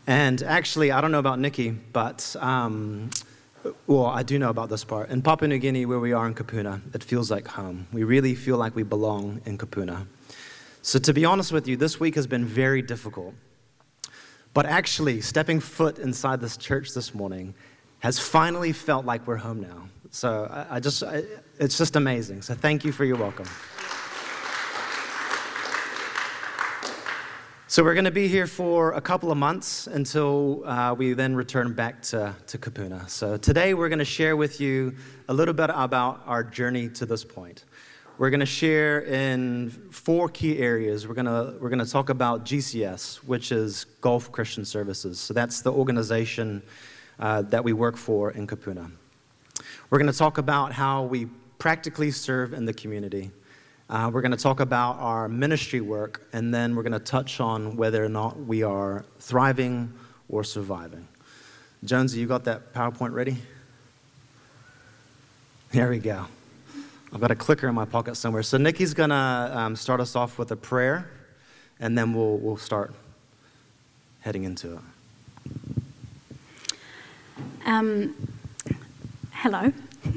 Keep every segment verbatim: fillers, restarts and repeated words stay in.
And actually, I don't know about Nikki, but, um, well, I do know about this part. In Papua New Guinea, where we are in Kupuna, it feels like home. We really feel like we belong in Kupuna. So to be honest with you, this week has been very difficult. But actually, stepping foot inside this church this morning has finally felt like we're home now. So I, I just, I, it's just amazing. So thank you for your welcome. So we're going to be here for a couple of months until uh, we then return back to, to Kupuna. So today we're going to share with you a little bit about our journey to this point. We're going to share in four key areas. We're going to we're going to talk about G C S, which is Gulf Christian Services. So that's the organization uh, that we work for in Kupuna. We're going to talk about how we practically serve in the community. Uh, we're going to talk about our ministry work, and then we're going to touch on whether or not we are thriving or surviving. Jonesy, you got that PowerPoint ready? There we go. I've got a clicker in my pocket somewhere. So Nikki's going to um, start us off with a prayer, and then we'll we'll start heading into it. Um, hello.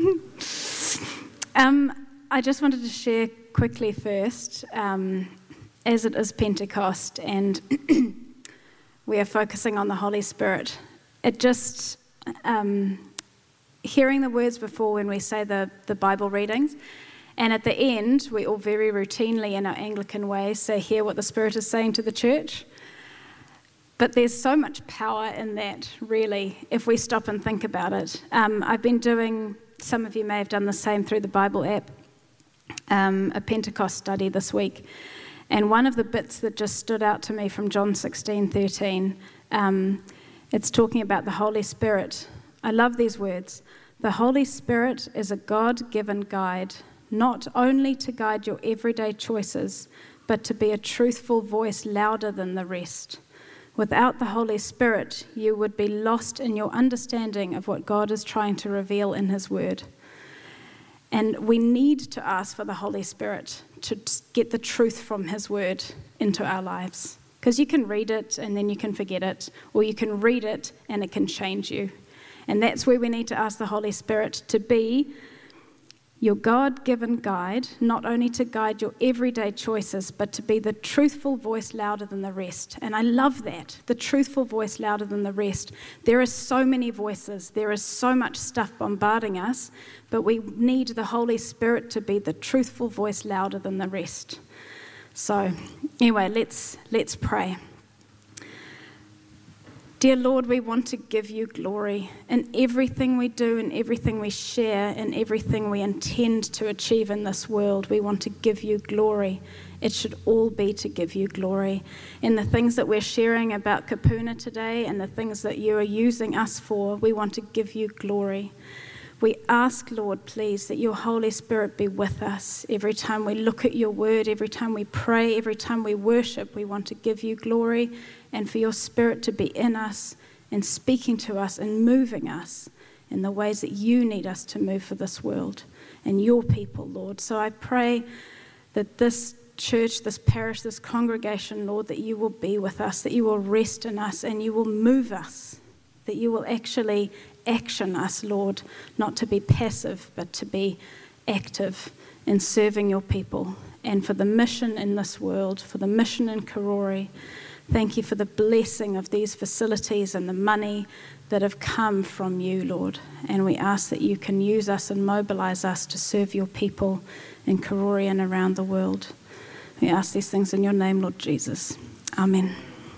um, I just wanted to share quickly first, um, as it is Pentecost and we are focusing on the Holy Spirit, it just, um, hearing the words before when we say the, the Bible readings, and at the end, we all very routinely in our Anglican way say, hear what the Spirit is saying to the church. But there's so much power in that, really, if we stop and think about it. Um, I've been doing, some of you may have done the same through the Bible app, Um, a Pentecost study this week, and one of the bits that just stood out to me from John sixteen thirteen, um, it's talking about the Holy Spirit. I love these words. The Holy Spirit is a God-given guide, not only to guide your everyday choices, but to be a truthful voice louder than the rest. Without the Holy Spirit, you would be lost in your understanding of what God is trying to reveal in His Word. And we need to ask for the Holy Spirit to get the truth from His Word into our lives. Because you can read it and then you can forget it, or you can read it and it can change you. And that's where we need to ask the Holy Spirit to be your God-given guide, not only to guide your everyday choices, but to be the truthful voice louder than the rest. And I love that, the truthful voice louder than the rest. There are so many voices, there is so much stuff bombarding us, but we need the Holy Spirit to be the truthful voice louder than the rest. So anyway, let's let's pray. Dear Lord, we want to give you glory in everything we do, in everything we share, in everything we intend to achieve in this world. We want to give you glory. It should all be to give you glory. In the things that we're sharing about Kupuna today and the things that you are using us for, we want to give you glory. We ask, Lord, please, that your Holy Spirit be with us. Every time we look at your word, every time we pray, every time we worship, we want to give you glory, and for your Spirit to be in us and speaking to us and moving us in the ways that you need us to move for this world and your people, Lord. So I pray that this church, this parish, this congregation, Lord, that you will be with us, that you will rest in us and you will move us, that you will actually action us, Lord, not to be passive, but to be active in serving your people and for the mission in this world, for the mission in Karori. Thank you for the blessing of these facilities and the money that have come from you, Lord. And we ask that you can use us and mobilize us to serve your people in Karori and around the world. We ask these things in your name, Lord Jesus. Amen.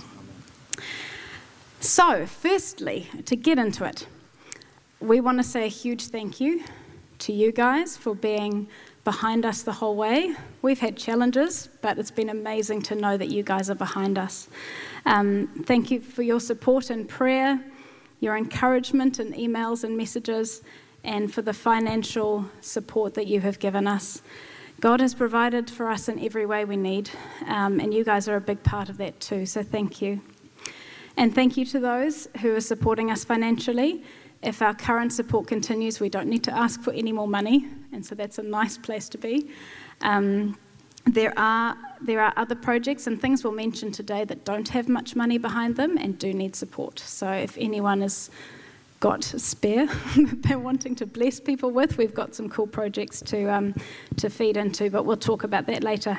So, firstly, to get into it, we want to say a huge thank you to you guys for being behind us the whole way. We've had challenges, but it's been amazing to know that you guys are behind us. Um, thank you for your support and prayer, your encouragement and emails and messages, and for the financial support that you have given us. God has provided for us in every way we need, um, and you guys are a big part of that too, so thank you. And thank you to those who are supporting us financially. If our current support continues, we don't need to ask for any more money, and so that's a nice place to be. Um, there are there are other projects and things we'll mention today that don't have much money behind them and do need support. So if anyone has got a spare that they're wanting to bless people with, we've got some cool projects to um, to feed into, but we'll talk about that later.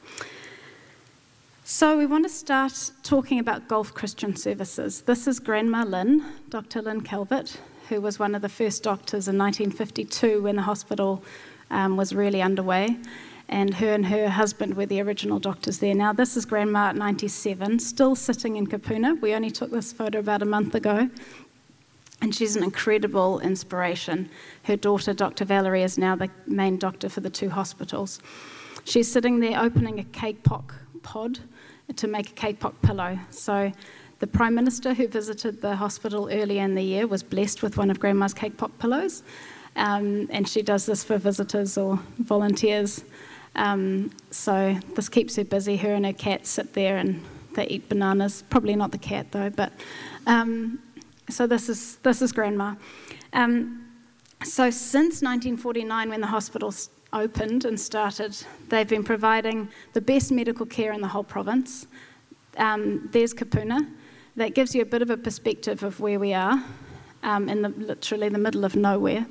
So we want to start talking about Gulf Christian Services. This is Grandma Lynn, Doctor Lynn Calvert, who was one of the first doctors in nineteen fifty-two when the hospital um, was really underway. And her and her husband were the original doctors there. Now, this is Grandma at ninety-seven, still sitting in Kupuna. We only took this photo about a month ago. And she's an incredible inspiration. Her daughter, Doctor Valerie, is now the main doctor for the two hospitals. She's sitting there opening a cake pop pod to make a cake pop pillow. So the Prime Minister who visited the hospital earlier in the year was blessed with one of Grandma's cake pop pillows. Um, and she does this for visitors or volunteers. Um, so this keeps her busy. Her and her cat sit there and they eat bananas. Probably not the cat though, but um, so this is this is Grandma. Um, so since nineteen forty-nine, when the hospital opened and started, they've been providing the best medical care in the whole province. Um, there's Kupuna. That gives you a bit of a perspective of where we are, um, in the literally the middle of nowhere.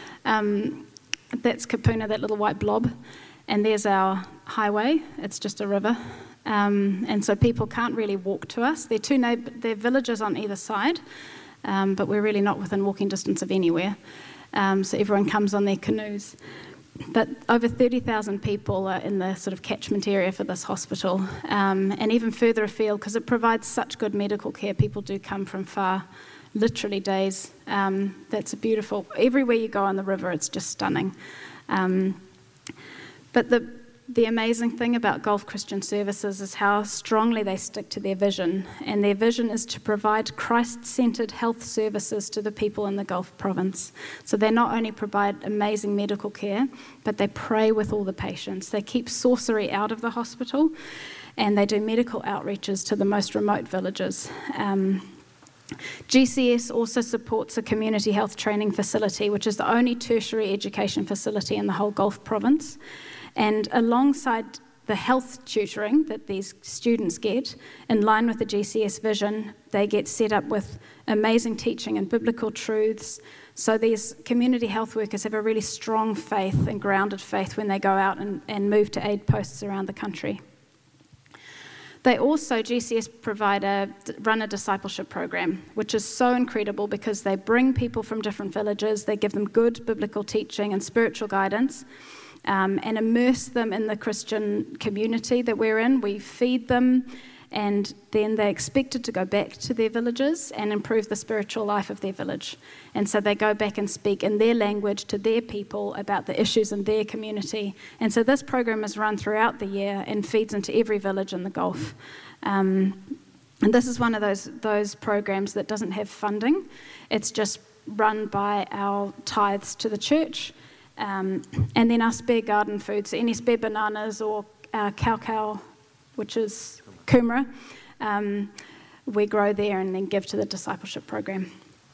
Um, that's Kupuna, that little white blob. And there's our highway. It's just a river. Um, and so people can't really walk to us. They're two neighbor, they're villages on either side, um, but we're really not within walking distance of anywhere. Um, so everyone comes on their canoes. But over thirty thousand people are in the sort of catchment area for this hospital. Um, and even further afield, because it provides such good medical care, people do come from far, literally days. Um, that's a beautiful, everywhere you go on the river, it's just stunning. Um, But the, the amazing thing about Gulf Christian Services is how strongly they stick to their vision. And their vision is to provide Christ-centered health services to the people in the Gulf province. So they not only provide amazing medical care, but they pray with all the patients. They keep sorcery out of the hospital, and they do medical outreaches to the most remote villages. Um, G C S also supports a community health training facility, which is the only tertiary education facility in the whole Gulf province. And alongside the health tutoring that these students get, in line with the G C S vision, they get set up with amazing teaching and biblical truths. So these community health workers have a really strong faith and grounded faith when they go out and, and move to aid posts around the country. They also, G C S provide a, run a discipleship program, which is so incredible because they bring people from different villages, they give them good biblical teaching and spiritual guidance, um, and immerse them in the Christian community that we're in. We feed them, and then they're expected to go back to their villages and improve the spiritual life of their village. And so they go back and speak in their language to their people about the issues in their community. And so this program is run throughout the year and feeds into every village in the Gulf. Um, and this is one of those, those programs that doesn't have funding. It's just run by our tithes to the church. Um, and then our spare garden food, so any spare bananas or uh, cow-cow, which is kumara, um, we grow there and then give to the discipleship program.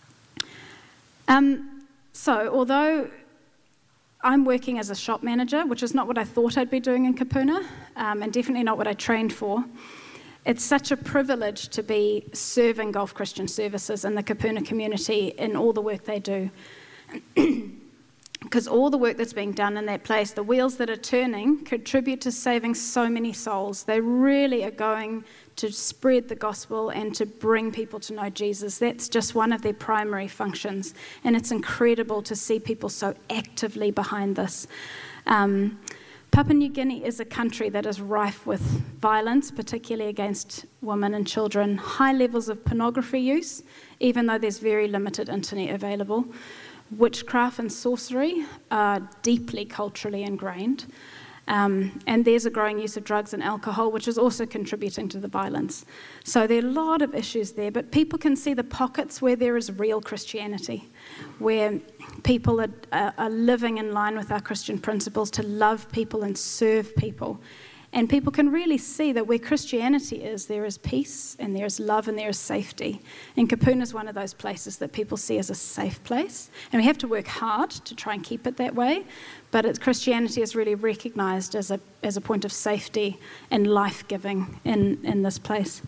Um, so although I'm working as a shop manager, which is not what I thought I'd be doing in Kupuna, um, and definitely not what I trained for, it's such a privilege to be serving Gulf Christian Services in the Kupuna community in all the work they do. Because all the work that's being done in that place, the wheels that are turning, contribute to saving so many souls. They really are going to spread the gospel and to bring people to know Jesus. That's just one of their primary functions. And it's incredible to see people so actively behind this. Um, Papua New Guinea is a country that is rife with violence, particularly against women and children, high levels of pornography use, even though there's very limited internet available. Witchcraft and sorcery are deeply culturally ingrained. Um, and there's a growing use of drugs and alcohol, which is also contributing to the violence. So there are a lot of issues there, but people can see the pockets where there is real Christianity, where people are, are living in line with our Christian principles to love people and serve people. And people can really see that where Christianity is, there is peace and there is love and there is safety. And Kupuna is one of those places that people see as a safe place. And we have to work hard to try and keep it that way. But it's, Christianity is really recognised as a as a point of safety and life-giving in, in this place.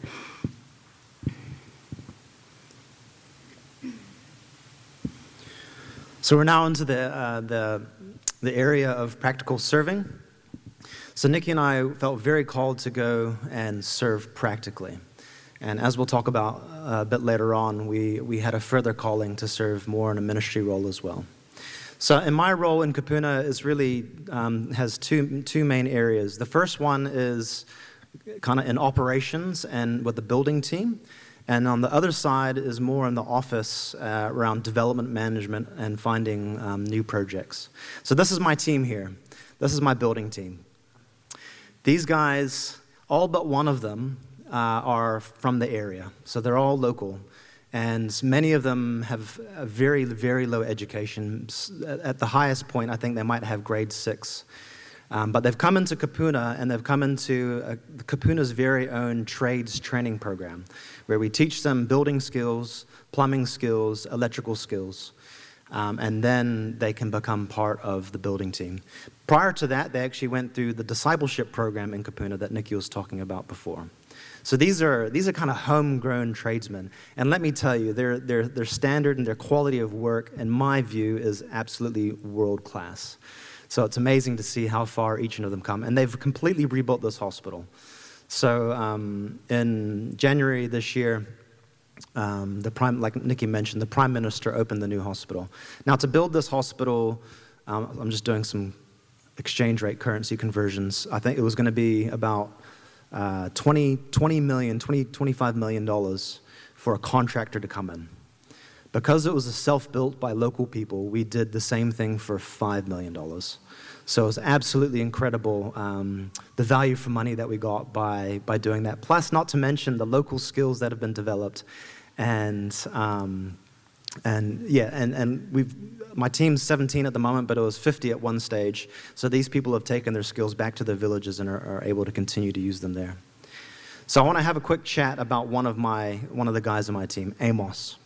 So we're now into the, uh, the, the area of practical serving. So Nikki and I felt very called to go and serve practically. And as we'll talk about a bit later on, we, we had a further calling to serve more in a ministry role as well. So in my role in Kupuna is really um, has two, two main areas. The first one is kind of in operations and with the building team. And on the other side is more in the office uh, around development management and finding um, new projects. So this is my team here. This is my building team. These guys, all but one of them, uh, are from the area. So they're all local. And many of them have a very, very low education. At the highest point, I think they might have grade six. Um, but they've come into Kupuna, and they've come into uh, Kupuna's very own trades training program, where we teach them building skills, plumbing skills, electrical skills, um, and then they can become part of the building team. Prior to that, they actually went through the discipleship program in Kupuna that Nikki was talking about before. So these are these are kind of homegrown tradesmen, and let me tell you, their their their standard and their quality of work, in my view, is absolutely world class. So it's amazing to see how far each of them come. And they've completely rebuilt this hospital. So um, in January this year, um, the prime, like Nikki mentioned, the Prime Minister opened the new hospital. Now, to build this hospital, um, I'm just doing some exchange rate currency conversions. I think it was going to be about uh, twenty, twenty million, twenty, twenty-five million dollars for a contractor to come in. Because it was a self-built by local people, we did the same thing for five million dollars. So it was absolutely incredible, um, the value for money that we got by, by doing that. Plus, not to mention the local skills that have been developed. And, um, and yeah, and, and we've, my team's seventeen at the moment, but it was fifty at one stage. So these people have taken their skills back to their villages and are, are able to continue to use them there. So I want to have a quick chat about one of, my, one of the guys on my team, Amos.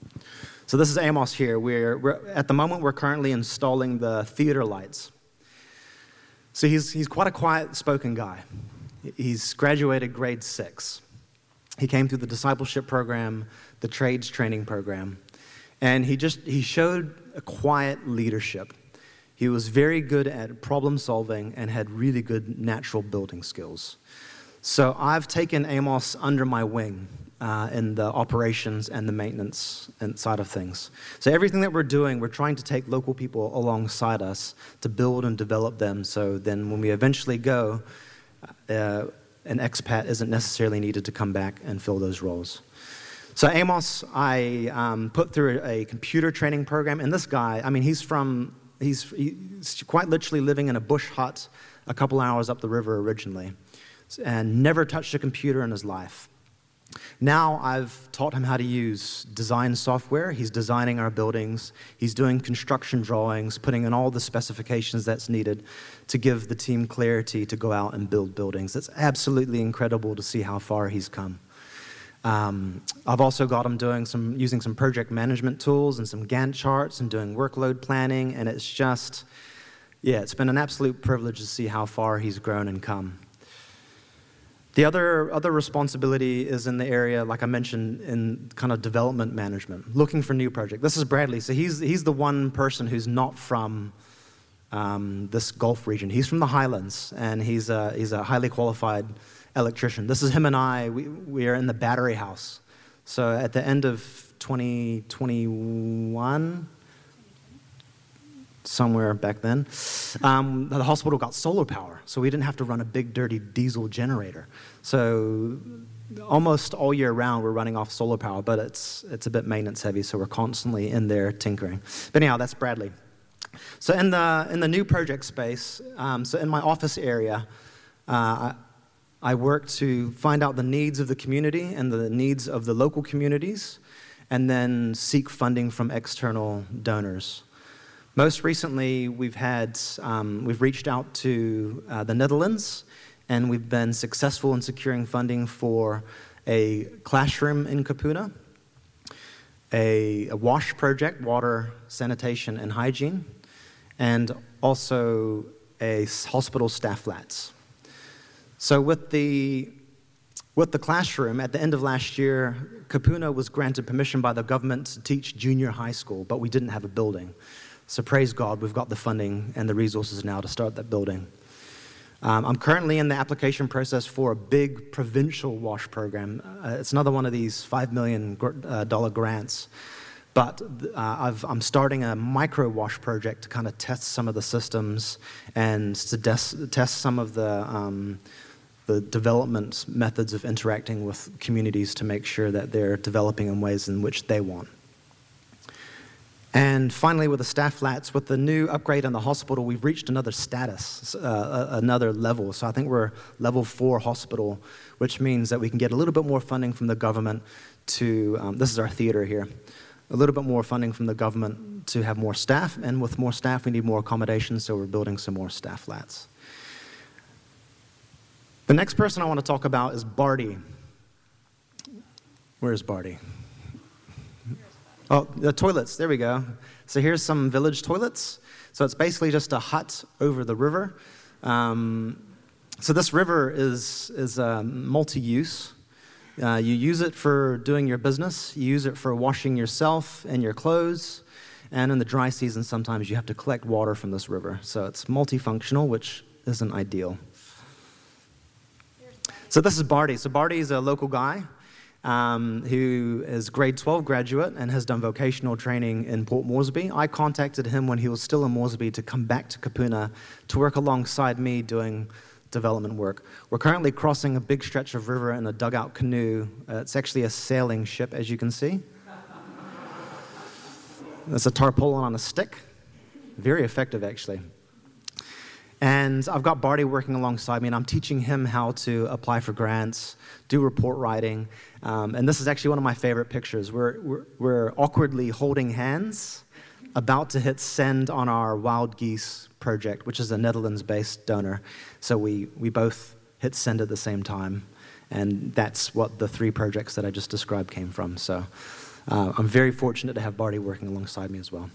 So this is Amos here. We're, we're, at the moment, we're currently installing the theater lights. So he's, he's quite a quiet-spoken guy. He's graduated grade six. He came through the discipleship program, the trades training program, and he just he showed a quiet leadership. He was very good at problem solving and had really good natural building skills. So I've taken Amos under my wing uh, in the operations and the maintenance and side of things. So everything that we're doing, we're trying to take local people alongside us to build and develop them, so then when we eventually go, uh, an expat isn't necessarily needed to come back and fill those roles. So Amos, I um, put through a, a computer training program, and this guy, I mean, he's from, he's, he's quite literally living in a bush hut a couple hours up the river originally, and never touched a computer in his life. Now I've taught him how to use design software. He's designing our buildings. He's doing construction drawings, putting in all the specifications that's needed to give the team clarity to go out and build buildings. It's absolutely incredible to see how far he's come. Um, I've also got him doing some, using some project management tools and some Gantt charts and doing workload planning, and it's just, yeah, it's been an absolute privilege to see how far he's grown and come. The other, other responsibility is in the area, like I mentioned, in kind of development management, looking for new projects. This is Bradley. So he's, he's the one person who's not from um, this Gulf region. He's from the Highlands, and he's a, he's a highly qualified electrician. This is him and I. We, we are in the battery house. So at the end of twenty twenty-one, somewhere back then, um, the hospital got solar power, so we didn't have to run a big, dirty diesel generator. So almost all year round, we're running off solar power, but it's it's a bit maintenance heavy, so we're constantly in there tinkering. But anyhow, that's Bradley. So in the in the new project space, um, so in my office area, uh, I, I work to find out the needs of the community and the needs of the local communities, and then seek funding from external donors. Most recently, we've had um, we've reached out to uh, the Netherlands and we've been successful in securing funding for a classroom in Kupuna, a, a WASH project, water, sanitation, and hygiene, and also a hospital staff flats. So with the, with the classroom, at the end of last year, Kupuna was granted permission by the government to teach junior high school, but we didn't have a building. So praise God, we've got the funding and the resources now to start that building. Um, I'm currently in the application process for a big provincial WASH program. Uh, it's another one of these five million dollars grants. But uh, I've, I'm starting a micro WASH project to kind of test some of the systems and to des- test some of the, um, the development methods of interacting with communities to make sure that they're developing in ways in which they want. And finally, with the staff flats, with the new upgrade in the hospital, we've reached another status, uh, another level. So I think we're level four hospital, which means that we can get a little bit more funding from the government to, um, this is our theater here, a little bit more funding from the government to have more staff. And with more staff, we need more accommodations, so we're building some more staff flats. The next person I want to talk about is Barty. Where's Barty? Oh, the toilets, there we go. So here's some village toilets. So it's basically just a hut over the river. Um, so this river is, is uh, multi-use. Uh, you use it for doing your business. You use it for washing yourself and your clothes. And in the dry season, sometimes you have to collect water from this river. So it's multifunctional, which isn't ideal. So this is Barty. So Barty is a local guy. Um, who is grade twelve graduate and has done vocational training in Port Moresby. I contacted him when he was still in Moresby to come back to Kupuna to work alongside me doing development work. We're currently crossing a big stretch of river in a dugout canoe. Uh, it's actually a sailing ship, as you can see. It's a tarpaulin on a stick. Very effective, actually. And I've got Barty working alongside me, and I'm teaching him how to apply for grants, do report writing. Um, and this is actually one of my favorite pictures. We're, we're, we're awkwardly holding hands, about to hit send on our Wild Geese project, which is a Netherlands-based donor. So we, we both hit send at the same time. And that's what the three projects that I just described came from. So uh, I'm very fortunate to have Barty working alongside me as well.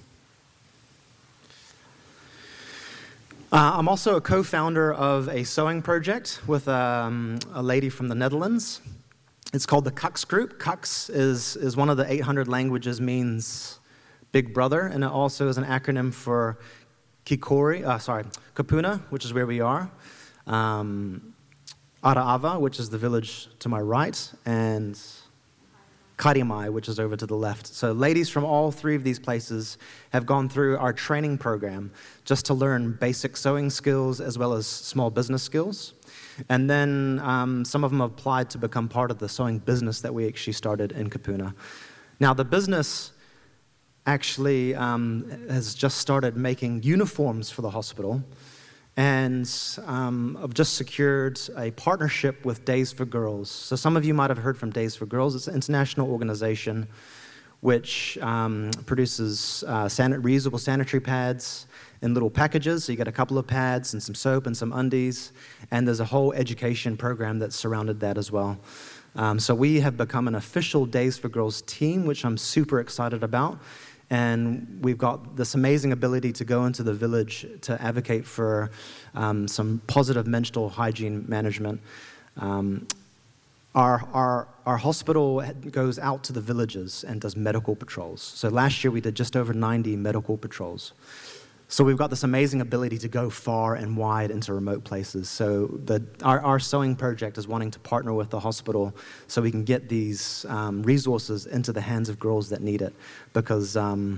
Uh, I'm also a co-founder of a sewing project with um, a lady from the Netherlands. It's called the Kux Group. Kux is, is one of the eight hundred languages, means big brother, and it also is an acronym for Kikori, uh, sorry, Kupuna, which is where we are, um, Araava, which is the village to my right, and Karimai, which is over to the left. So ladies from all three of these places have gone through our training program just to learn basic sewing skills as well as small business skills. And then um, some of them applied to become part of the sewing business that we actually started in Kupuna. Now the business actually um, has just started making uniforms for the hospital, and um, I've just secured a partnership with Days for Girls. So some of you might have heard from Days for Girls. It's an international organization which um, produces uh, san- reusable sanitary pads in little packages. So you get a couple of pads and some soap and some undies, and there's a whole education program that's surrounded that as well. Um, so we have become an official Days for Girls team, which I'm super excited about. And we've got this amazing ability to go into the village to advocate for um, some positive menstrual hygiene management. Um, our, our, our hospital goes out to the villages and does medical patrols. So last year we did just over ninety medical patrols. So we've got this amazing ability to go far and wide into remote places. So the, our, our sewing project is wanting to partner with the hospital so we can get these um, resources into the hands of girls that need it. Because... Um,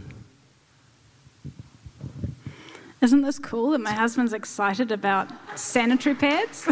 Isn't this cool that my husband's excited about sanitary pads?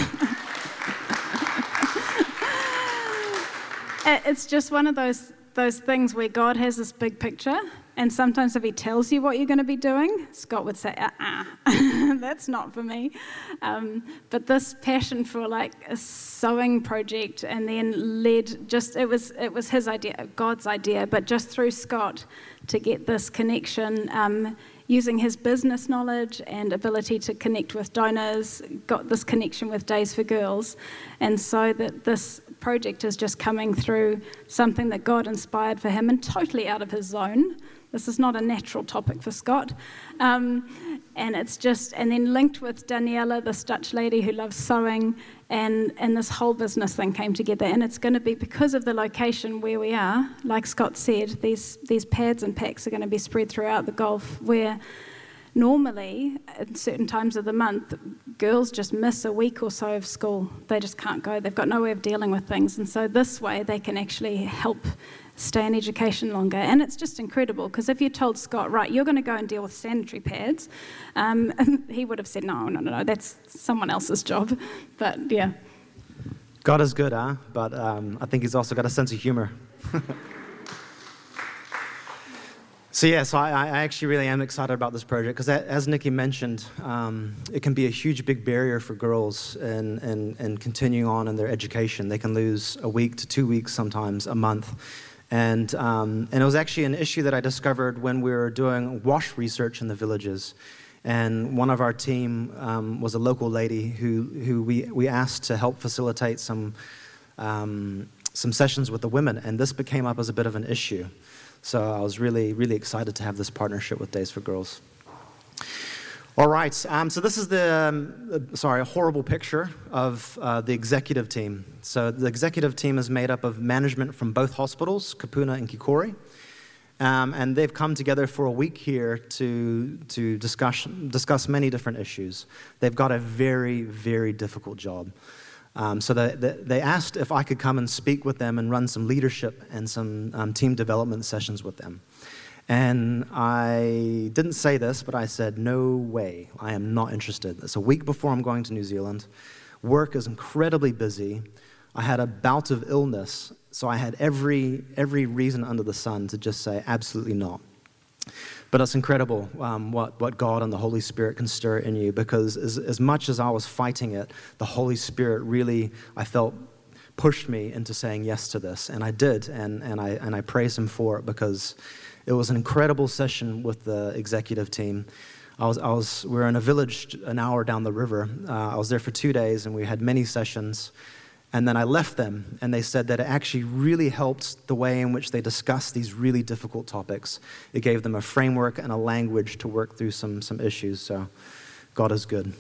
It's just one of those those things where God has this big picture, and sometimes if he tells you what you're going to be doing, Scott would say, uh-uh, that's not for me. Um, but this passion for like a sewing project, and then led just, it was it was his idea, God's idea, but just through Scott to get this connection, um, using his business knowledge and ability to connect with donors, got this connection with Days for Girls. And so that this project is just coming through something that God inspired for him and totally out of his zone. This is not a natural topic for Scott. Um, and it's just, and then linked with Daniela, this Dutch lady who loves sewing, and, and this whole business thing came together. And it's going to be, because of the location where we are, like Scott said, these, these pads and packs are going to be spread throughout the Gulf, where normally, at certain times of the month, girls just miss a week or so of school. They just can't go. They've got no way of dealing with things. And so this way, they can actually help stay in education longer. And it's just incredible, because if you told Scott, right, you're going to go and deal with sanitary pads, um, he would have said, no, no, no, no, that's someone else's job. But yeah. God is good, huh? But um, I think he's also got a sense of humor. So yeah, so I, I actually really am excited about this project, because as Nikki mentioned, um, it can be a huge, big barrier for girls in, in, in continuing on in their education. They can lose a week to two weeks sometimes, a month. And, um, and it was actually an issue that I discovered when we were doing WASH research in the villages. And one of our team um, was a local lady who, who we, we asked to help facilitate some, um, some sessions with the women, and this became up as a bit of an issue. So I was really, really excited to have this partnership with Days for Girls. All right, um, so this is the, um, uh, sorry, a horrible picture of uh, the executive team. So the executive team is made up of management from both hospitals, Kupuna and Kikori. Um, and they've come together for a week here to, to discuss, discuss many different issues. They've got a very, very difficult job. Um, so they, they, they asked if I could come and speak with them and run some leadership and some um, team development sessions with them. And I didn't say this, but I said, no way, I am not interested. It's a week before I'm going to New Zealand. Work is incredibly busy. I had a bout of illness, so I had every, every reason under the sun to just say, absolutely not. But it's incredible um, what, what God and the Holy Spirit can stir in you, because as, as much as I was fighting it, the Holy Spirit really, I felt, pushed me into saying yes to this. And I did, and, and, I, and I praise him for it, because it was an incredible session with the executive team. I was, I was, we were in a village an hour down the river. Uh, I was there for two days, and we had many sessions. And then I left them, and they said that it actually really helped the way in which they discussed these really difficult topics. It gave them a framework and a language to work through some, some issues, so God is good.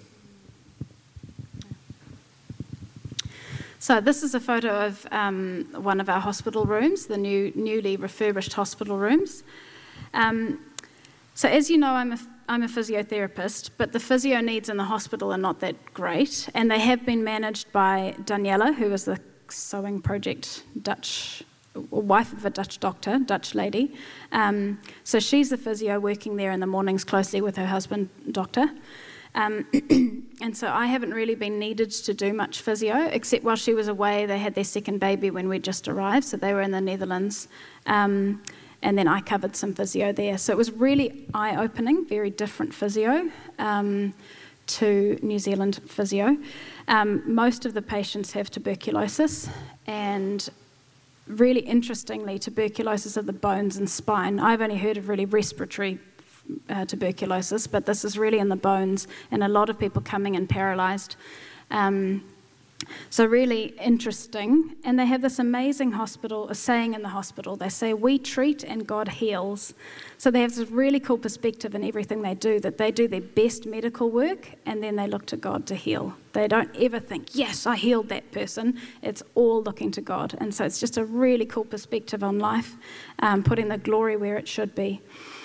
So this is a photo of um, one of our hospital rooms, the new, newly refurbished hospital rooms. Um, so as you know, I'm a I'm a physiotherapist, but the physio needs in the hospital are not that great, and they have been managed by Daniela, who is the sewing project Dutch, wife of a Dutch doctor, Dutch lady. Um, so she's the physio working there in the mornings closely with her husband, doctor. Um, and so I haven't really been needed to do much physio, except while she was away, they had their second baby when we just arrived, so they were in the Netherlands. Um, And then I covered some physio there. So it was really eye-opening, very different physio um, to New Zealand physio. Um, most of the patients have tuberculosis, and really interestingly, tuberculosis of the bones and spine. I've only heard of really respiratory uh, tuberculosis, but this is really in the bones, and a lot of people coming in paralysed. Um, So really interesting. And they have this amazing hospital, a saying in the hospital. They say, we treat and God heals. So they have this really cool perspective in everything they do, that they do their best medical work and then they look to God to heal. They don't ever think, yes, I healed that person. It's all looking to God. And so it's just a really cool perspective on life, um, putting the glory where it should be.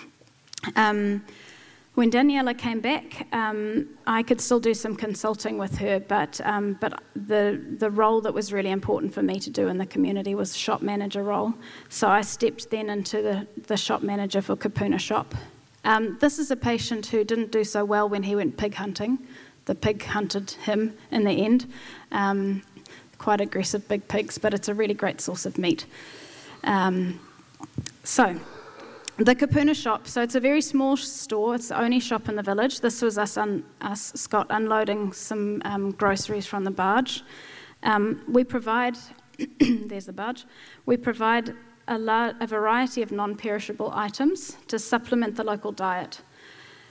Um, When Daniela came back, um, I could still do some consulting with her, but um, but the the role that was really important for me to do in the community was shop manager role. So I stepped then into the, the shop manager for Kupuna Shop. Um, this is a patient who didn't do so well when he went pig hunting. The pig hunted him in the end. Um, quite aggressive big pigs, but it's a really great source of meat. Um, so... The Kupuna Shop, so it's a very small store. It's the only shop in the village. This was us, un, us Scott, unloading some um, groceries from the barge. Um, we provide, there's the barge, we provide a, la- a variety of non-perishable items to supplement the local diet.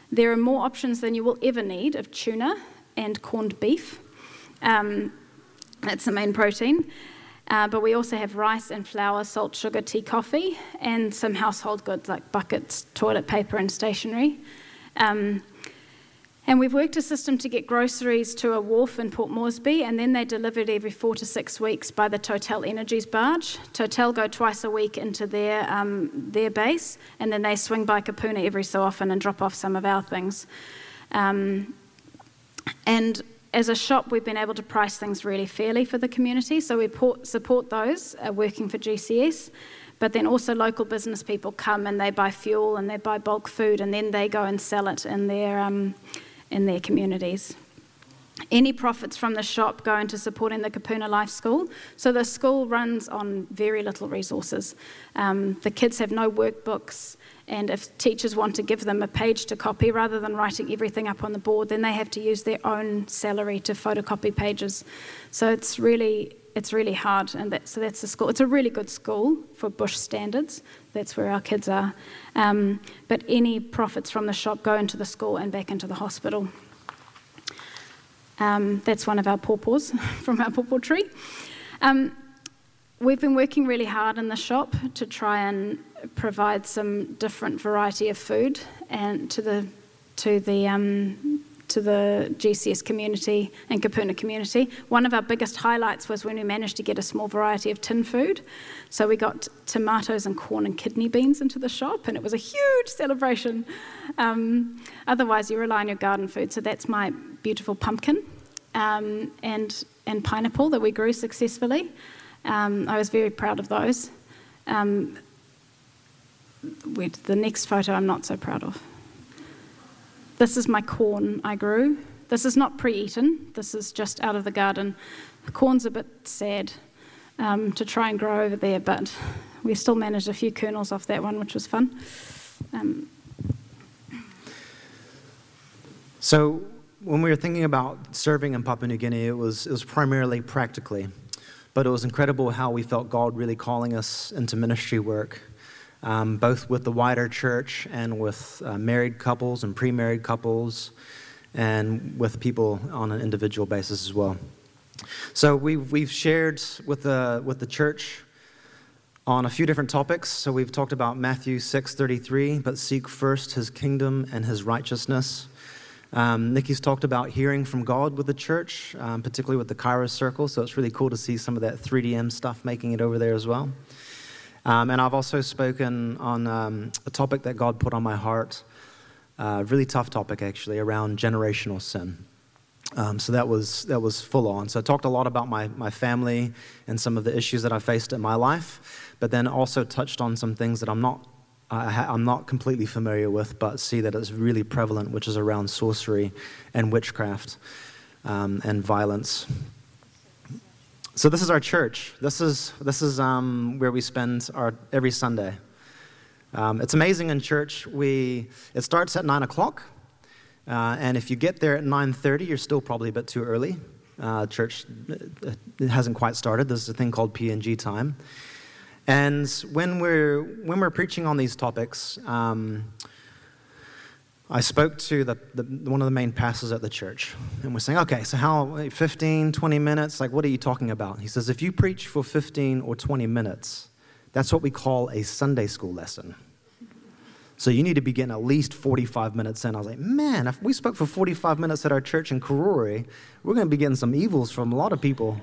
There are more options than you will ever need of tuna and corned beef. Um, that's the main protein. Uh, but we also have rice and flour, salt, sugar, tea, coffee, and some household goods like buckets, toilet paper, and stationery. Um, and we've worked a system to get groceries to a wharf in Port Moresby, and then they're delivered every four to six weeks by the Total Energies barge. Total go twice a week into their um, their base, and then they swing by Kapuna every so often and drop off some of our things. Um, and as a shop, we've been able to price things really fairly for the community, so we port, support those uh, working for G C S. But then also local business people come and they buy fuel and they buy bulk food, and then they go and sell it in their um, in their communities. Any profits from the shop go into supporting the Kapuna Life School. So the school runs on very little resources. Um, the kids have no workbooks, and if teachers want to give them a page to copy rather than writing everything up on the board, then they have to use their own salary to photocopy pages. So it's really it's really hard, and that, so that's the school. It's a really good school for Bush standards. That's where our kids are. Um, but any profits from the shop go into the school and back into the hospital. Um, that's one of our pawpaws from our pawpaw tree. Um, we've been working really hard in the shop to try and provide some different variety of food and to the to the um, to the G C S community and Kapuna community. One of our biggest highlights was when we managed to get a small variety of tin food. So we got tomatoes and corn and kidney beans into the shop, and it was a huge celebration. Um, otherwise, you rely on your garden food. So that's my beautiful pumpkin um, and and pineapple that we grew successfully. Um, I was very proud of those. Um, with the next photo, I'm not so proud of. This is my corn I grew. This is not pre-eaten. This is just out of the garden. The corn's a bit sad um, to try and grow over there, but we still managed a few kernels off that one, which was fun. Um, so when we were thinking about serving in Papua New Guinea, it was, it was primarily practically, but it was incredible how we felt God really calling us into ministry work. Um, both with the wider church and with uh, married couples and pre-married couples and with people on an individual basis as well. So we've, we've shared with the, with the church on a few different topics. So we've talked about Matthew six thirty-three, but seek first his kingdom and his righteousness. Um, Nikki's talked about hearing from God with the church, um, particularly with the Kairos Circle, so it's really cool to see some of that three D M stuff making it over there as well. Um, and I've also spoken on um, a topic that God put on my heart, a uh, really tough topic actually, around generational sin. Um, so that was that was full on. So I talked a lot about my, my family and some of the issues that I faced in my life, but then also touched on some things that I'm not I ha- I'm not completely familiar with, but see that it's really prevalent, which is around sorcery and witchcraft um, and violence. So this is our church. This is this is um, where we spend our every Sunday. Um, it's amazing in church. We it starts at nine o'clock, uh, and if you get there at nine thirty, you're still probably a bit too early. Uh, church it hasn't quite started. There's a thing called P and G time, and when we're when we're preaching on these topics. Um, I spoke to the, the one of the main pastors at the church, and we're saying, okay, so how, fifteen, twenty minutes, like what are you talking about? He says, if you preach for fifteen or twenty minutes, that's what we call a Sunday school lesson. So you need to be getting at least forty-five minutes in. I was like, man, if we spoke for forty-five minutes at our church in Karori, we're going to be getting some evils from a lot of people.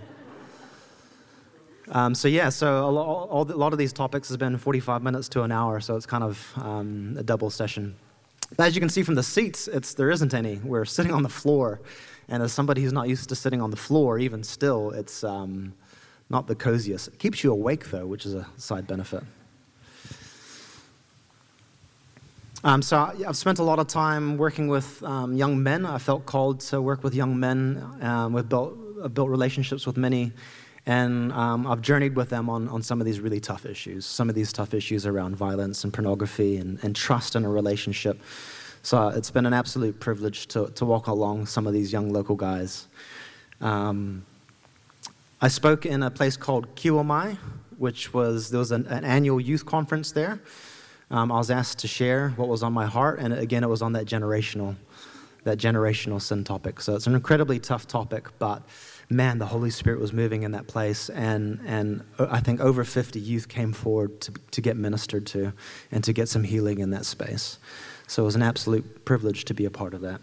Um, so yeah, so a lot, all, a lot of these topics has been forty-five minutes to an hour, so it's kind of um, a double session. As you can see from the seats, it's, there isn't any. We're sitting on the floor, and as somebody who's not used to sitting on the floor, even still, it's um, not the coziest. It keeps you awake, though, which is a side benefit. Um, so I've spent a lot of time working with um, young men. I felt called to work with young men. Um, we've built, I've built relationships with many, and um, I've journeyed with them on, on some of these really tough issues, some of these tough issues around violence and pornography and, and trust in a relationship. So it's been an absolute privilege to, to walk along some of these young local guys. Um, I spoke in a place called Kiwamai, which was, there was an, an annual youth conference there. um, I was asked to share what was on my heart, and again, it was on that generational, that generational sin topic. So it's an incredibly tough topic, but man, the Holy Spirit was moving in that place, and and I think over fifty youth came forward to to get ministered to and to get some healing in that space. So it was an absolute privilege to be a part of that.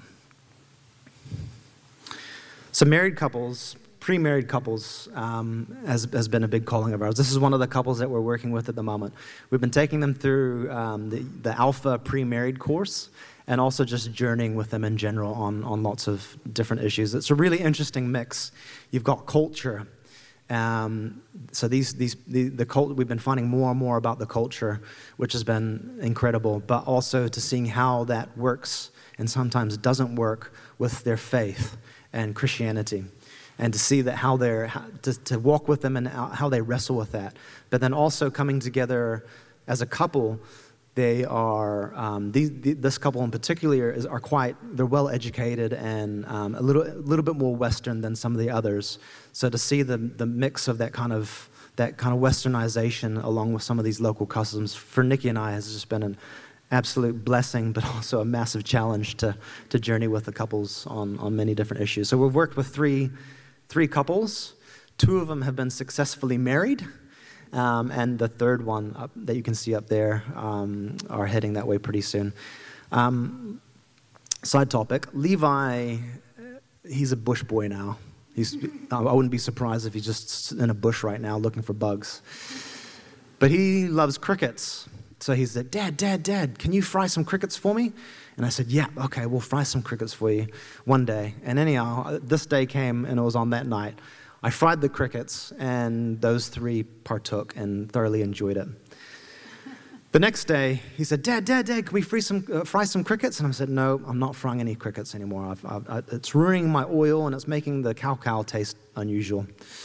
So married couples, pre-married couples um, has, has been a big calling of ours. This is one of the couples that we're working with at the moment. We've been taking them through um, the, the Alpha pre-married course, and also just journeying with them in general on, on lots of different issues. It's a really interesting mix. You've got culture. Um, so these these the, the cult, we've been finding more and more about the culture, which has been incredible, but also to seeing how that works and sometimes doesn't work with their faith and Christianity, and to see that how they're, to, to walk with them and how they wrestle with that. But then also coming together as a couple, they are, um, these, the, this couple in particular is, are quite, they're well educated and um, a little a little bit more Western than some of the others. So to see the the mix of that kind of, that kind of Westernization along with some of these local customs, for Nikki and I, has just been an absolute blessing, but also a massive challenge to to journey with the couples on, on many different issues. So we've worked with three three couples. Two of them have been successfully married, um, and the third one up, that you can see up there um, are heading that way pretty soon. Um, side topic: Levi, he's a bush boy now. He's I wouldn't be surprised if he's just in a bush right now looking for bugs. But he loves crickets. So he said, Dad, Dad, Dad, can you fry some crickets for me? And I said, yeah, okay, we'll fry some crickets for you one day. And anyhow, this day came, and it was on that night. I fried the crickets, and those three partook and thoroughly enjoyed it. The next day, he said, Dad, Dad, Dad, can we fry some, uh, fry some crickets? And I said, no, I'm not frying any crickets anymore. I've, I've, I, it's ruining my oil, and it's making the cow cow taste unusual.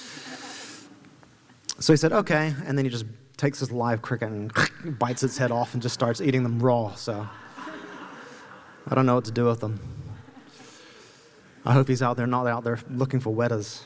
So he said, okay, and then he just takes this live cricket and bites its head off and just starts eating them raw. So I don't know what to do with them. I hope he's out there, not out there looking for wetters.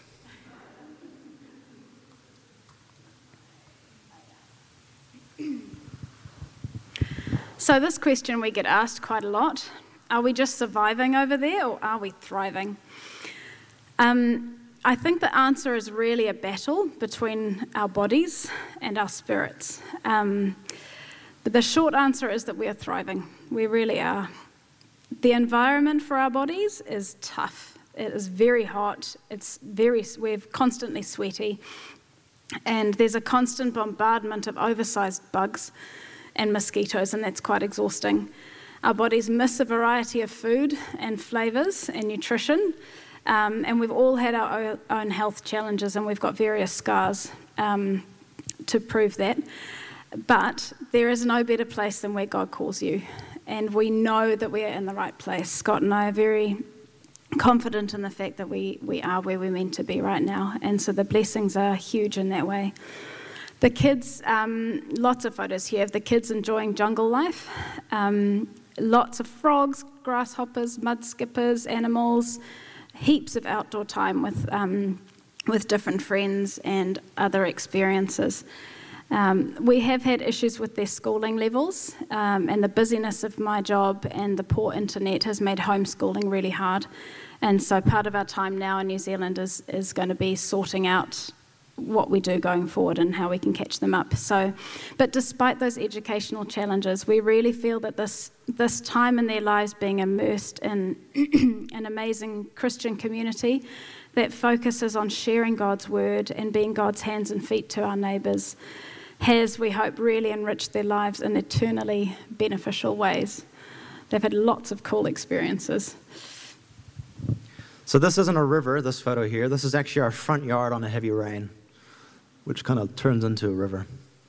So this question we get asked quite a lot. Are we just surviving over there, or are we thriving? Um, I think the answer is really a battle between our bodies and our spirits. Um, but the short answer is that we are thriving. We really are. The environment for our bodies is tough. It is very hot. It's very, we're constantly sweaty. And there's a constant bombardment of oversized bugs and mosquitoes, and that's quite exhausting. Our bodies miss a variety of food and flavors and nutrition. Um, and we've all had our own health challenges, and we've got various scars um, to prove that. But there is no better place than where God calls you. And we know that we are in the right place. Scott and I are very confident in the fact that we, we are where we're meant to be right now. And so the blessings are huge in that way. The kids, um, lots of photos here of the kids enjoying jungle life. Um, lots of frogs, grasshoppers, mud skippers, animals. Heaps of outdoor time with um, with different friends and other experiences. Um, we have had issues with their schooling levels, um, and the busyness of my job and the poor internet has made homeschooling really hard. And so part of our time now in New Zealand is, is going to be sorting out what we do going forward and how we can catch them up. So, but despite those educational challenges, we really feel that this this time in their lives being immersed in an amazing Christian community that focuses on sharing God's word and being God's hands and feet to our neighbours has, we hope, really enriched their lives in eternally beneficial ways. They've had lots of cool experiences. So this isn't a river, this photo here. This is actually our front yard on a heavy rain, which kind of turns into a river.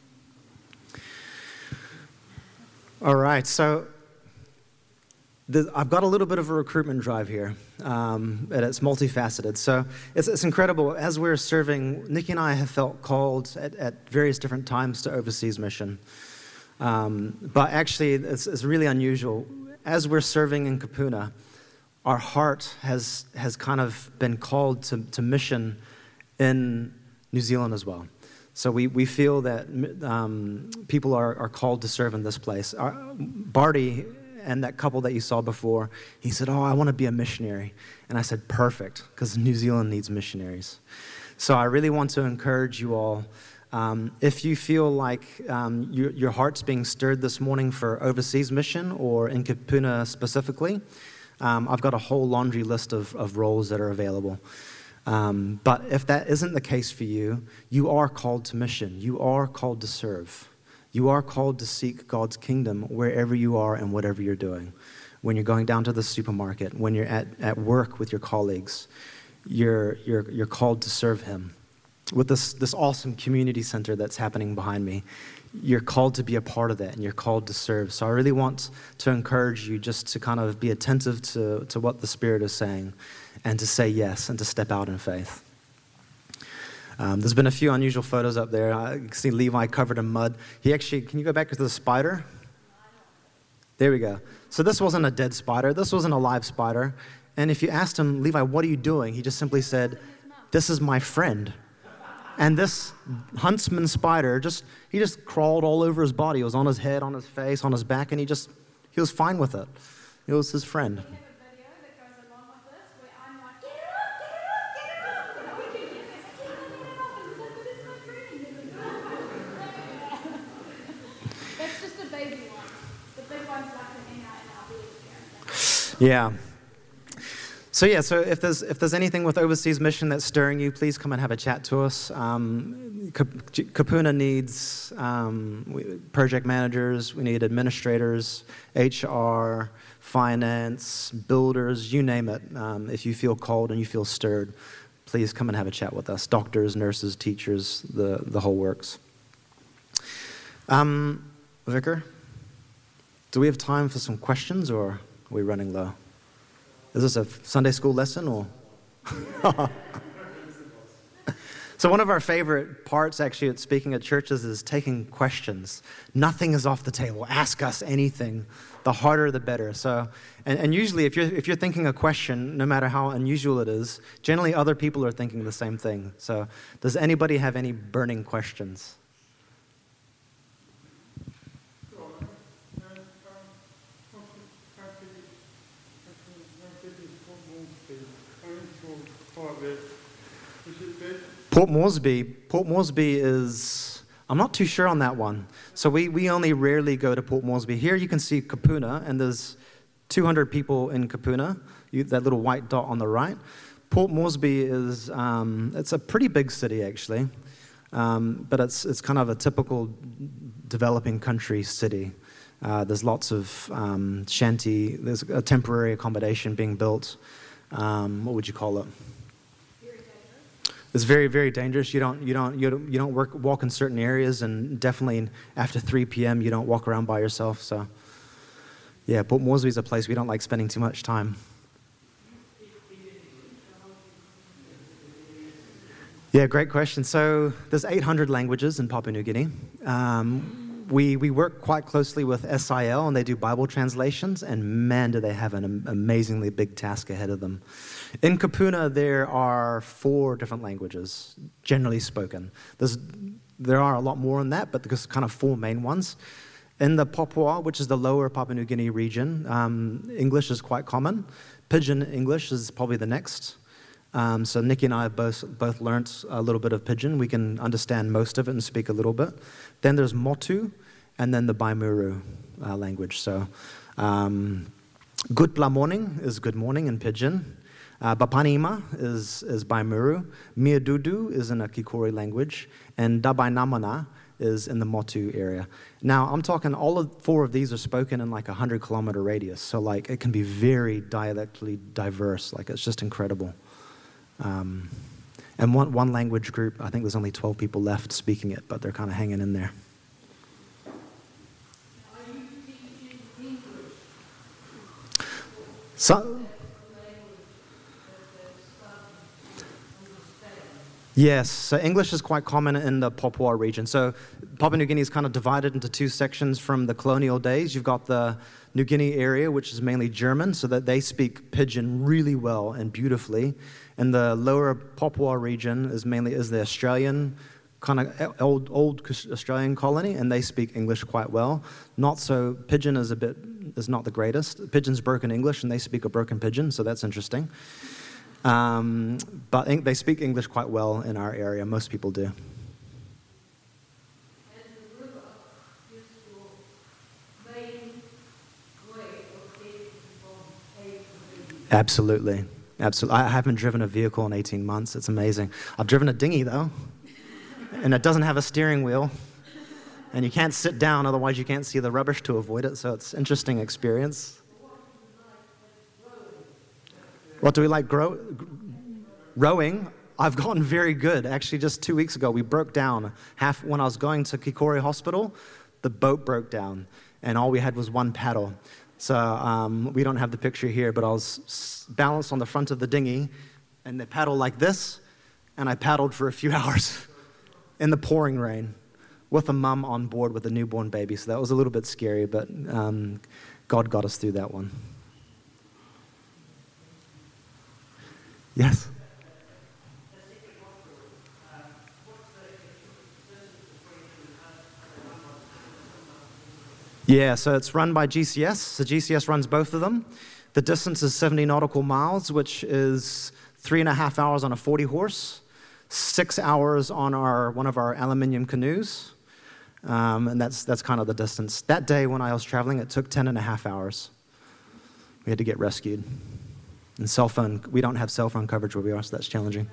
All right, so the, I've got a little bit of a recruitment drive here, um, and it's multifaceted. So it's, it's incredible. As we're serving, Nikki and I have felt called at, at various different times to overseas mission. Um, but actually, it's, it's really unusual. As we're serving in Kupuna, our heart has has kind of been called to, to mission in New Zealand as well. So we, we feel that um, people are, are called to serve in this place. Our, Barty and that couple that you saw before, he said, oh, I want to be a missionary. And I said, perfect, because New Zealand needs missionaries. So I really want to encourage you all. Um, if you feel like um, you, your heart's being stirred this morning for overseas mission or in Kupuna specifically, um, I've got a whole laundry list of, of roles that are available. Um, but if that isn't the case for you, you are called to mission. You are called to serve. You are called to seek God's kingdom wherever you are and whatever you're doing. When you're going down to the supermarket, when you're at, at work with your colleagues, you're, you're, you're called to serve him. With this, this awesome community center that's happening behind me, you're called to be a part of that, and you're called to serve. So I really want to encourage you just to kind of be attentive to, to what the Spirit is saying, and to say yes, and to step out in faith. Um, there's been a few unusual photos up there. I can see Levi covered in mud. He actually, can you go back to the spider? There we go. So this wasn't a dead spider. This was an alive spider. And if you asked him, Levi, what are you doing? He just simply said, this is my friend. And this huntsman spider, just he just crawled all over his body. It was on his head, on his face, on his back, and he just, he was fine with it. It was his friend. Yeah. So yeah, so if there's if there's anything with overseas mission that's stirring you, please come and have a chat to us. Um, Kupuna needs um, project managers, we need administrators, H R, finance, builders, you name it. Um, if you feel called and you feel stirred, please come and have a chat with us. Doctors, nurses, teachers, the, the whole works. Um, Vicar, do we have time for some questions, or are we running low? Is this a Sunday school lesson, or? So one of our favorite parts, actually, at speaking at churches is taking questions. Nothing is off the table. Ask us anything. The harder, the better. So, and, and usually, if you're if you're thinking a question, no matter how unusual it is, generally other people are thinking the same thing. So, does anybody have any burning questions? Port Moresby, Port Moresby is, I'm not too sure on that one. So we, we only rarely go to Port Moresby. Here you can see Kupuna, and there's two hundred people in Kupuna, you, that little white dot on the right. Port Moresby is, um, it's a pretty big city actually, um, but it's it's kind of a typical developing country city. Uh, there's lots of um, shanty, there's a temporary accommodation being built. Um, what would you call it? It's very, very dangerous. You don't, you don't, you don't, you don't work, walk in certain areas, and definitely after three p.m. you don't walk around by yourself. So, yeah, Port Moresby is a place we don't like spending too much time. Yeah, great question. So there's eight hundred languages in Papua New Guinea. Um, we we work quite closely with S I L, and they do Bible translations. And man, do they have an amazingly big task ahead of them. In Kupuna, there are four different languages, generally spoken. There's, there are a lot more than that, but there's kind of four main ones. In the Papua, which is the lower Papua New Guinea region, um, English is quite common. Pidgin English is probably the next. Um, so Nikki and I have both, both learned a little bit of Pidgin. We can understand most of it and speak a little bit. Then there's Motu, and then the Baimuru uh, language. So um, Gutla morning is good morning in Pidgin. Uh, Bapanima is, is Baimuru, Miadudu is in a Kikori language, and Dabainamana is in the Motu area. Now, I'm talking all of four of these are spoken in like a hundred kilometer radius, so like it can be very dialectally diverse, like it's just incredible. Um, and one, one language group, I think there's only twelve people left speaking it, but they're kind of hanging in there. Are you teaching English? So, yes, so English is quite common in the Papua region. So Papua New Guinea is kind of divided into two sections from the colonial days. You've got the New Guinea area, which is mainly German, so that they speak Pidgin really well and beautifully. And the lower Papua region is mainly is the Australian kind of old, old Australian colony, and they speak English quite well. Not so, Pidgin is a bit, is not the greatest. Pidgin's broken English, and they speak a broken Pidgin, so that's interesting. Um, but en- they speak English quite well in our area. Most people do. Absolutely. Absolutely. I haven't driven a vehicle in eighteen months. It's amazing. I've driven a dinghy, though, and it doesn't have a steering wheel, and you can't sit down, otherwise you can't see the rubbish to avoid it, so it's an interesting experience. What do we like? Grow, rowing? I've gotten very good. Actually, just two weeks ago, we broke down. Half when I was going to Kikori Hospital, the boat broke down, and all we had was one paddle. So um, we don't have the picture here, but I was balanced on the front of the dinghy, and they paddled like this, and I paddled for a few hours in the pouring rain with a mum on board with a newborn baby. So that was a little bit scary, but um, God got us through that one. Yes? Yeah, so it's run by G C S. So G C S runs both of them. The distance is seventy nautical miles, which is three and a half hours on a forty horse, six hours on our one of our aluminium canoes, um, and that's that's kind of the distance. That day when I was traveling, it took ten and a half hours. We had to get rescued. And cell phone, we don't have cell phone coverage where we are, so that's challenging.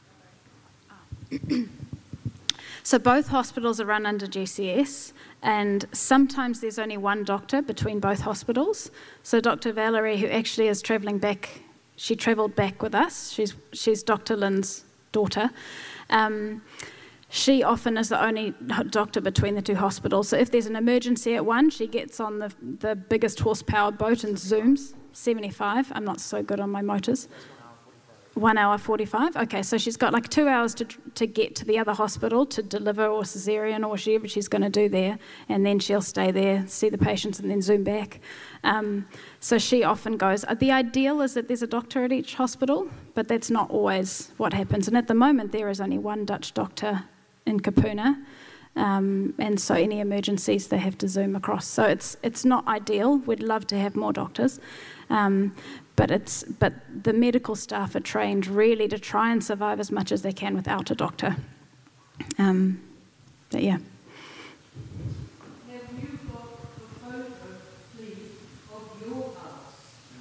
So both hospitals are run under G C S, and sometimes there's only one doctor between both hospitals. So Doctor Valerie, who actually is travelling back, she travelled back with us. She's she's Doctor Lynn's daughter. Um, she often is the only doctor between the two hospitals. So if there's an emergency at one, she gets on the the biggest horsepower boat and zooms, seventy-five. I'm not so good on my motors. One hour forty-five. Okay, so she's got like two hours to to get to the other hospital to deliver or cesarean or whatever she's going to do there, and then she'll stay there, see the patients, and then zoom back. Um, so she often goes. The ideal is that there's a doctor at each hospital, but that's not always what happens. And at the moment, there is only one Dutch doctor in Kupuna, um, and so any emergencies they have to zoom across. So it's it's not ideal. We'd love to have more doctors. Um, But it's but the medical staff are trained really to try and survive as much as they can without a doctor. Um, but yeah. Have you got a photo, please, of your house?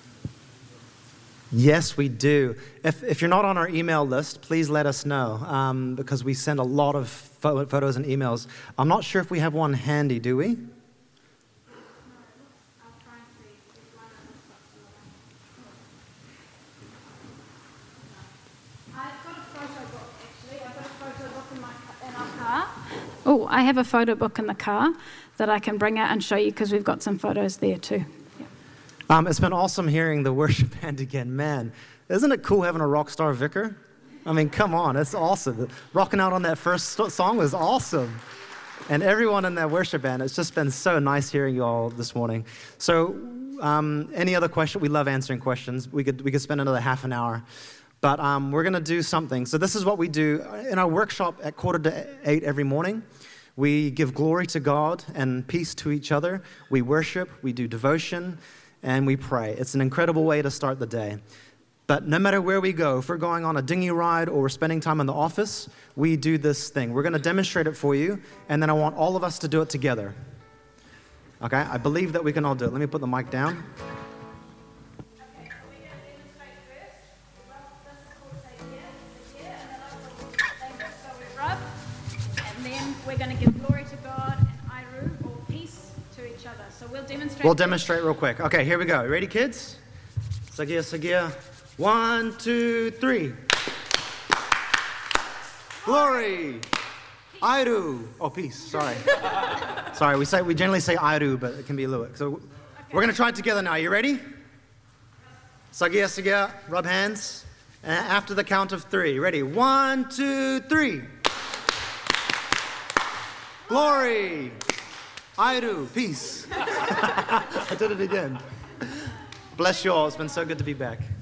Yes, we do. If if you're not on our email list, please let us know, um, because we send a lot of pho- photos and emails. I'm not sure if we have one handy, do we? Oh, I have a photo book in the car that I can bring out and show you because we've got some photos there too. Yeah. Um, it's been awesome hearing the worship band again. Man, isn't it cool having a rock star vicar? I mean, come on, it's awesome. Rocking out on that first st- song was awesome. And everyone in that worship band, it's just been so nice hearing you all this morning. So um, any other question? We love answering questions. We could, we could spend another half an hour. But um, we're going to do something. So this is what we do in our workshop at quarter to eight every morning. We give glory to God and peace to each other. We worship, we do devotion, and we pray. It's an incredible way to start the day. But no matter where we go, if we're going on a dinghy ride or we're spending time in the office, we do this thing. We're going to demonstrate it for you, and then I want all of us to do it together. Okay? I believe that we can all do it. Let me put the mic down. We're going to give glory to God and Airu, or peace to each other. So we'll demonstrate. We'll demonstrate real quick. Okay, here we go. Ready, kids? Sagia, Sagia. One, two, three. Glory. Airu. Oh, peace. Sorry. Sorry, we say we generally say Airu, but it can be a little bit. So we're going to try it together now. You ready? Sagia, Sagia. Rub hands. And after the count of three. Ready? One, two, three. Glory, Airu, peace. I did it again. Bless you all. It's been so good to be back.